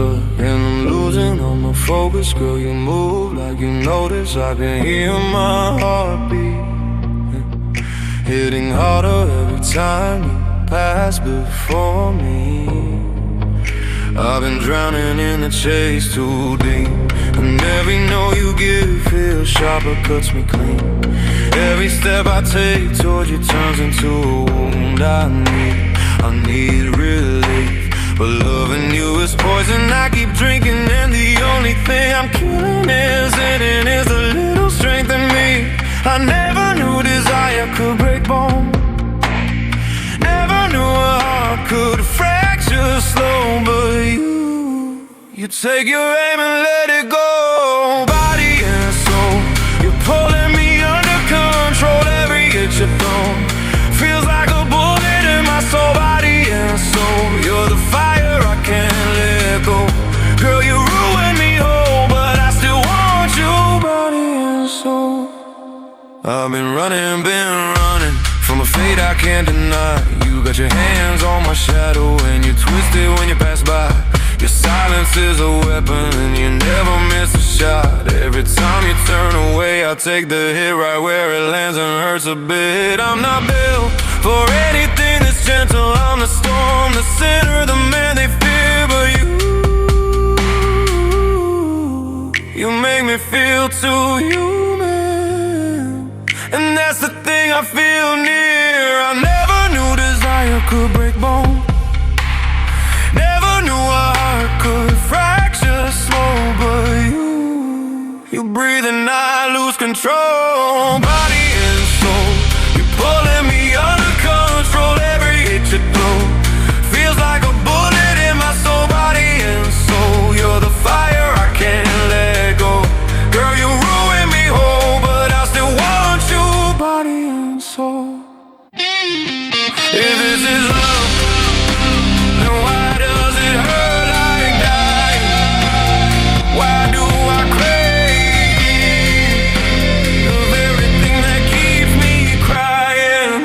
and I'm losing all my focus. Girl, you move like you notice. I can hear my heartbeat hitting harder every time you pass before me. I've been drowning in the chase too deep, and every note you give feels sharper, cuts me clean. Every step I take towards you turns into a wound. I need relief, but loving you is poison. I keep drinking and the only thing I'm killing is the little strength in me. I never knew desire could break bone, never knew a heart could fracture slow. But you take your aim and let it go. Body and soul, you're pulling me under control. Every hit you throw feels like a bullet in my soul. Body and soul, you're the fire I can't let go. Girl, you ruined me whole, but I still want you. Body and soul, I've been running from a fate I can't deny. You got your hands on my shadow and you twist it when you pass by. Your silence is a weapon and you never miss a shot. Every time you turn away, I take the hit right where it lands and hurts a bit. I'm not built for anything that's gentle. I'm the storm, the sinner, the man they fear. But you make me feel too human, and that's the thing I feel near. I never knew desire could break bone, never knew a heart could fracture slow. But you breathe and I lose control. Body and soul, you're pulling me under control. Every hit you throw feels like a bullet in my soul. Body and soul, you're the fire I can't let go. Girl, you ruined me whole, but I still want you. Body and soul. If this is love, then why does it hurt like dying? Why do I crave of everything that keeps me crying?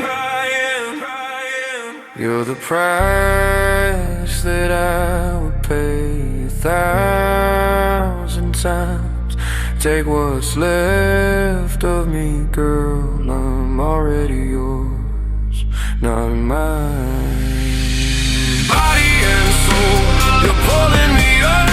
You're the price that I would pay 1,000 times. Take what's left of me, girl, I'm already yours, not mine. Body and soul, you're pulling me up.